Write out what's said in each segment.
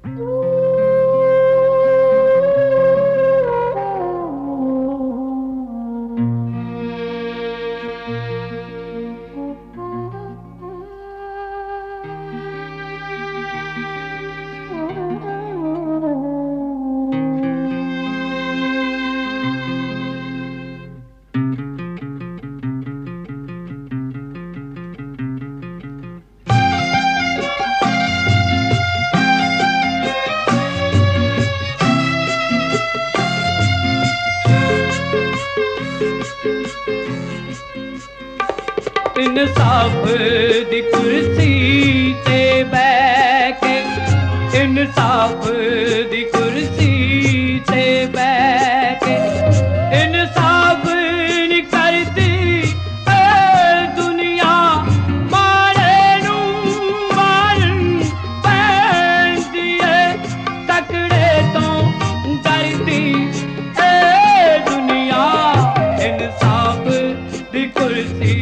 इंसाफ दी कुर्सी ते बैठ के, इंसाफ दी कुर्सी ते बैठ के, इंसाफ नहीं करती दुनिया, मारे नू मारन पैंदी है, तकड़े तो डरदी दुनिया। इंसाफ दी कुर्सी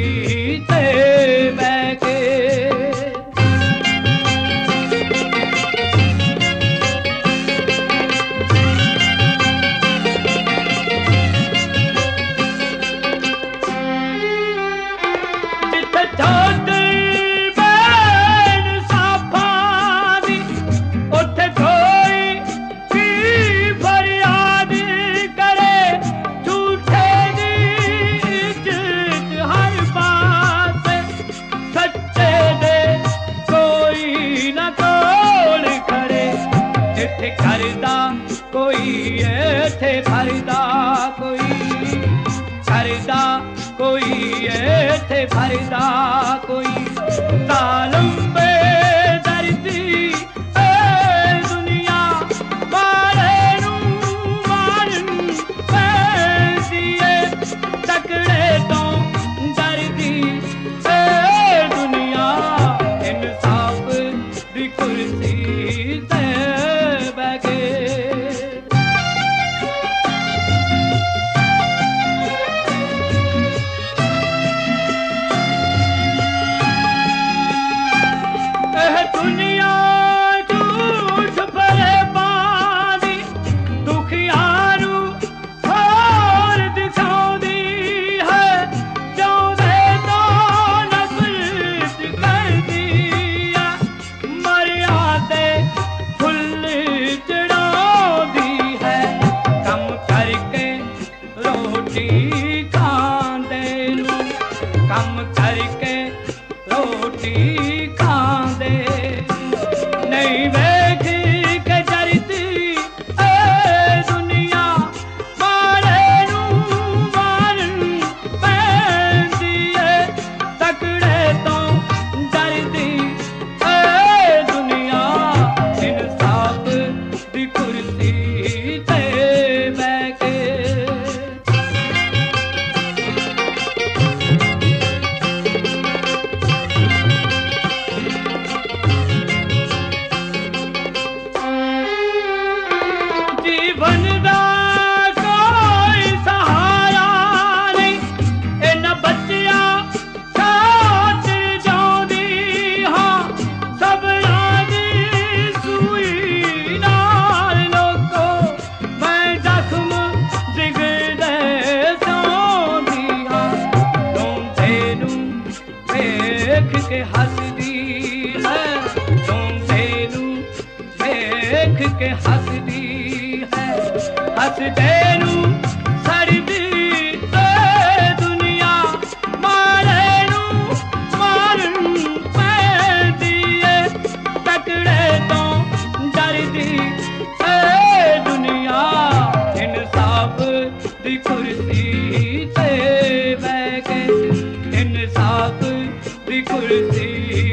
करदा कोई ऐथे भरदा कोई, करदा कोई ऐथे भरदा कोई, जालिम बेदर्दी दुनिया, मारे नू मारन पैंदी है, तकड़े तो डरदी दुनिया। इंसाफ दी कुर्सी ते दुनिया झूठ भरे पानी, दुखियारू होर दिखाउंदी है, चाहुंदे तो नफरत करदी है, मरिया ते फुल चढ़ाउंदी है, कम करके रोटी खांदे नू, कम करके रोटी खांदे नहीं वेख के डरदी दुनिया, मारे नू मारन पैंदी है, तकड़े तो डरदी दुनिया। इंसाफ दी कुर्सी ते बैठ के, जीवन दा कोई सहारा नहीं, इन्हां बच्चियां खातिर जाउंदी हां, सबरां दी सूई नाल लोको, मैं जख्म जिगर दे सौंदी हां, रोंदे नू वेख के हसदी है, रोंदे नू वेख के हसदी है, हसदे नू सड़दी दुनिया, मारे नू मारन पैंदी है, तकड़े तो डरदी दुनिया। इंसाफ दी कुर्सी ते बैठ के, इंसाफ दी कुर्सी